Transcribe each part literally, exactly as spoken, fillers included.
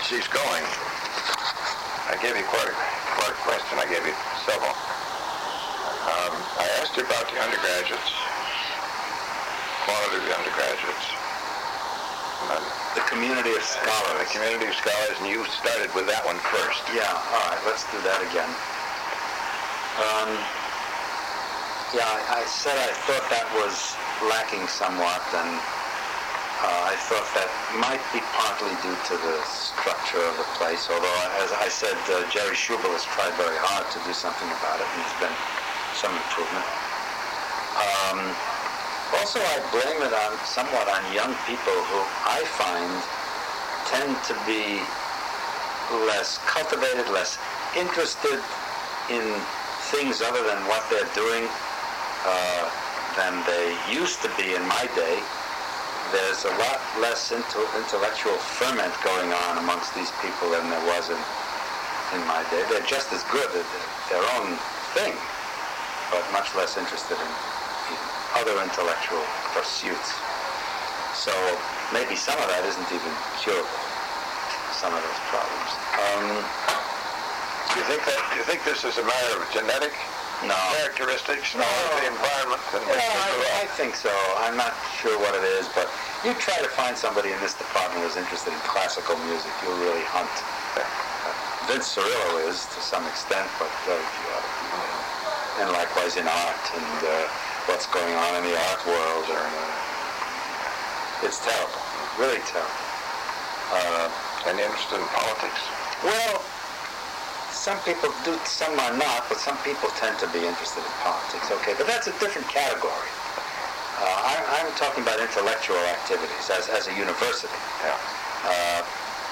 she's going. I gave you quite a, quite a question. I gave you several. Um, I asked you about the undergraduates, quality of the undergraduates. Um, the community of scholars. The community of scholars, and you started with that one first. Yeah, all right, let's do that again. Um, yeah, I, I said I thought that was lacking somewhat, and uh, I thought that might be partly due to the structure of the place, although, as I said, uh, Jerry Schubel has tried very hard to do something about it, and there's been some improvement. Um, also, I blame it on somewhat on young people who I find tend to be less cultivated, less interested in things other than what they're doing uh, than they used to be in my day. There's a lot less into intellectual ferment going on amongst these people than there was in, in my day. They're just as good at their own thing, but much less interested in, in other intellectual pursuits. So maybe some of that isn't even curable, some of those problems. Um, do you think that? Do you think this is a matter of genetic no. characteristics, no. or the environment? And yeah, I, I think so. I'm not sure what it is, but you try to find somebody in this department who's interested in classical music, you'll really hunt. Uh, Vince Cirillo is to some extent, but very few other people. And likewise in art and uh, what's going on in the art world. And, uh, it's terrible, really terrible. Uh, and interested in politics? Well, some people do, some are not, but some people tend to be interested in politics, okay? But that's a different category. Uh, I, I'm talking about intellectual activities as, as a university. Yeah. Uh,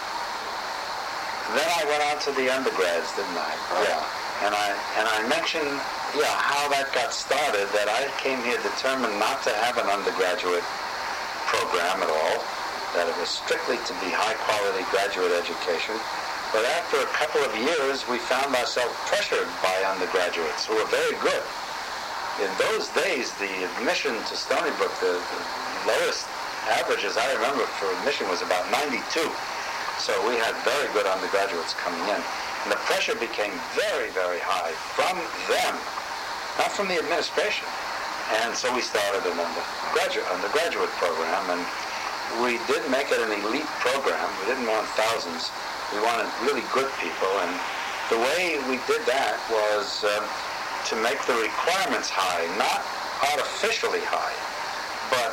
then I went on to the undergrads, didn't I? Right. Yeah. And I and I mentioned, yeah, how that got started, that I came here determined not to have an undergraduate program at all, that it was strictly to be high-quality graduate education. But after a couple of years, we found ourselves pressured by undergraduates who were very good. In those days, the admission to Stony Brook, the, the lowest average, as I remember, for admission was about ninety-two. So we had very good undergraduates coming in. And the pressure became very, very high from them, not from the administration. And so we started an undergraduate, undergraduate program, and we did make it an elite program. We didn't want thousands. We wanted really good people, and the way we did that was um, to make the requirements high, not artificially high, but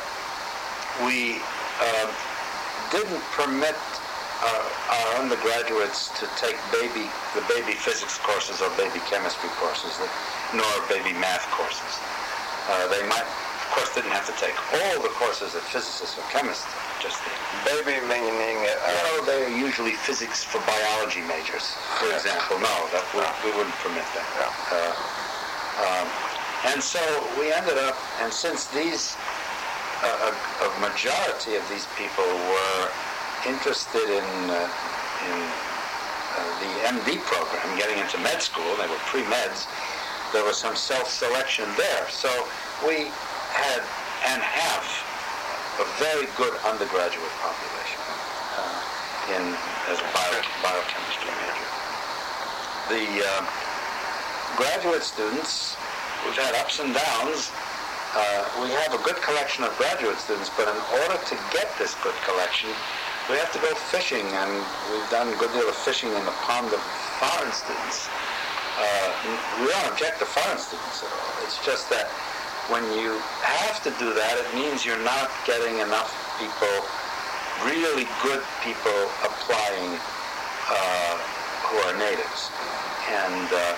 we uh, didn't permit uh, our undergraduates to take baby the baby physics courses or baby chemistry courses, nor baby math courses. Uh, they might, of course, didn't have to take all the courses that physicists or chemists just did. Baby meaning... Uh, you know, they're usually physics for biology majors, for example. No, that we, we wouldn't permit that. Yeah. Uh, um, and so we ended up, and since these, uh, a, a majority of these people were interested in, uh, in uh, the M D program, getting into med school, they were pre-meds, there was some self-selection there. So we had and have a very good undergraduate population uh, in as a bio, biochemistry major. The uh, graduate students, we've had ups and downs. Uh, we have a good collection of graduate students, but in order to get this good collection, we have to go fishing, and we've done a good deal of fishing in the pond of foreign students. Uh, we don't object to foreign students at all. It's just that when you have to do that, it means you're not getting enough people, really good people, applying uh, who are natives. And uh,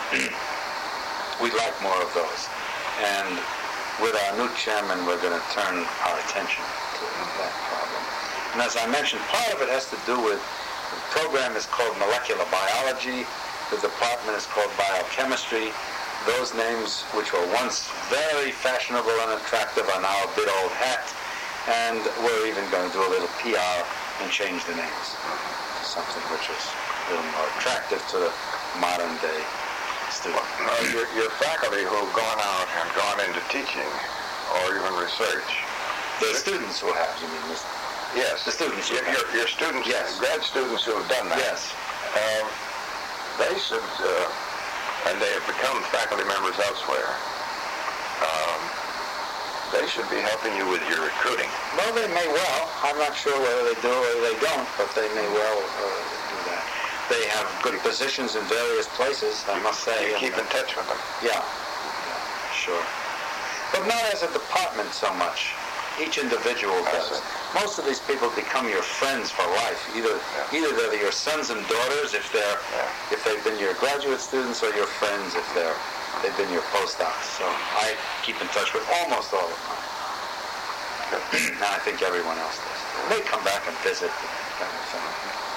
we'd like more of those. And with our new chairman, we're going to turn our attention to that problem. And as I mentioned, part of it has to do with, the program is called molecular biology, the department is called biochemistry. Those names, which were once very fashionable and attractive, are now a bit old hat, and we're even going to do a little P R and change the names to something which is a little more attractive to the modern day student. Well, uh, your, your faculty who've gone out and gone into teaching or even research. The students who have, you mean? Yes. The students. Your, your, your students, yes. grad students who have done that. Yes. Um, they should, uh, and they have become faculty members elsewhere. Um, they should be helping you with your recruiting. Well, they may well. I'm not sure whether they do or they don't, but they may well uh, do that. They have good positions in various places, I must say. You keep in touch with them. Yeah. yeah, sure. But not as a department so much. Each individual does. Most of these people become your friends for life. Either yeah. either they're your sons and daughters if they're yeah. if they've been your graduate students, or your friends if they're they've been your postdocs. So I keep in touch with almost all of them. And I think everyone else does. They come back and visit and kind of thing.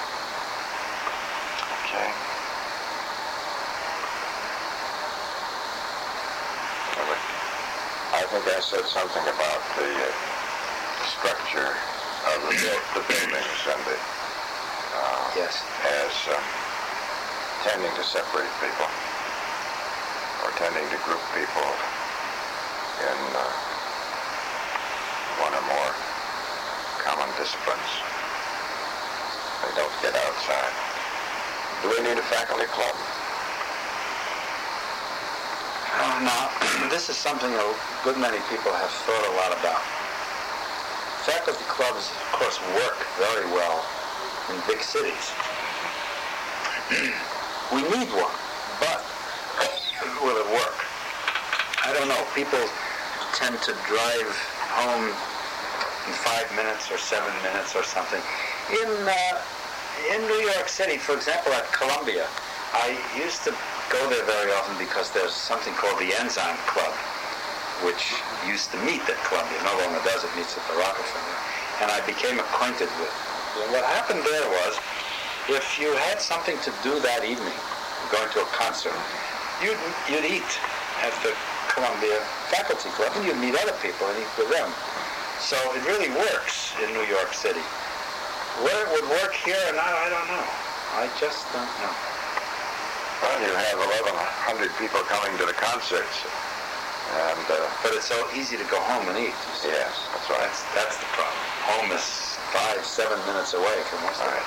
Okay. I think I said something about the uh, structure of the, the buildings and the uh, yes. as um, tending to separate people or tending to group people in uh, one or more common disciplines. They don't get outside. Do we need a faculty club? Uh, now, this is something a good many people have thought a lot about. Faculty clubs, of course, work very well in big cities. We need one, but will it work? I don't know. People tend to drive home in five minutes or seven minutes or something. In uh, in New York City, for example, at Columbia, I used to go there very often because there's something called the Enzyme Club, which used to meet at Columbia. No longer does. It meets at the Rockefeller. And I became acquainted with it. What happened there was, if you had something to do that evening, going to a concert, you'd, you'd eat at the Columbia Faculty Club, and you'd meet other people and eat with them. So it really works in New York City. Whether it would work here or not, I don't know. I just don't know. Well, you have eleven hundred people coming to the concerts, and uh, but it's so easy to go home and eat. You see. Yes, that's right. That's, that's the problem. Home is five, seven minutes away from most of us.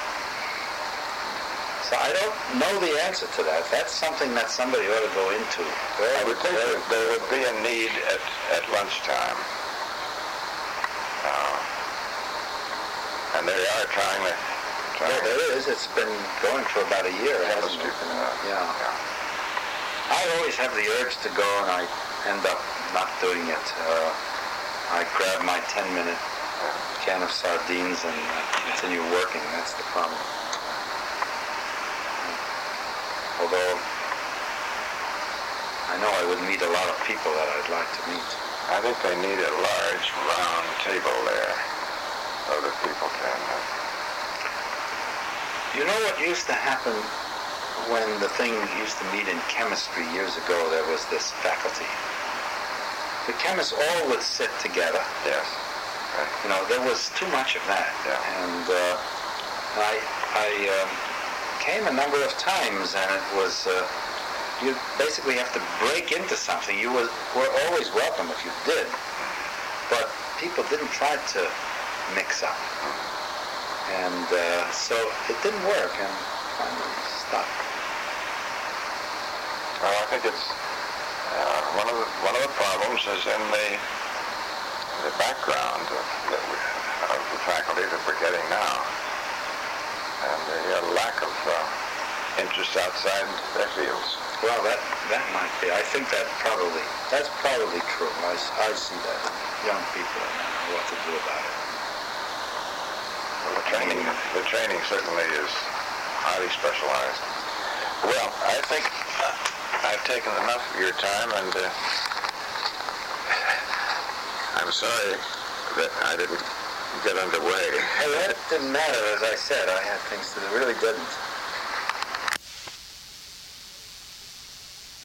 So I don't know the answer to that. That's something that somebody ought to go into. Very, I would think that there would be a need at, at lunchtime. Uh, and they are trying to... Yeah, there is. It's been going for about a year, hasn't it? Yeah. yeah. I always have the urge to go, and I end up not doing it. Uh, I grab my ten-minute can of sardines and uh, continue working. That's the problem. Although I know I would meet a lot of people that I'd like to meet. I think they need a large round table there so that people can... Uh, You know what used to happen when the thing used to meet in chemistry years ago? There was this faculty. The chemists all would sit together. Yes. Right. You know, there was too much of that. Yeah. And uh, I, I um, came a number of times, and it was, uh, you basically have to break into something. You were, were always welcome if you did, but people didn't try to mix up. And uh, so it didn't work, and finally stopped. Well, I think it's uh, one of the one of the problems is in the the background of the, of the faculty that we're getting now, and the uh, lack of uh, interest outside their fields. Well, that that might be. I think that probably that's probably true. I, I see that young people don't know what to do about it. Well, the training, the training certainly is highly specialized. Well, I think I've taken enough of your time, and uh, I'm sorry that I didn't get underway. Well, that didn't matter, as I said. I had things to do. It really didn't.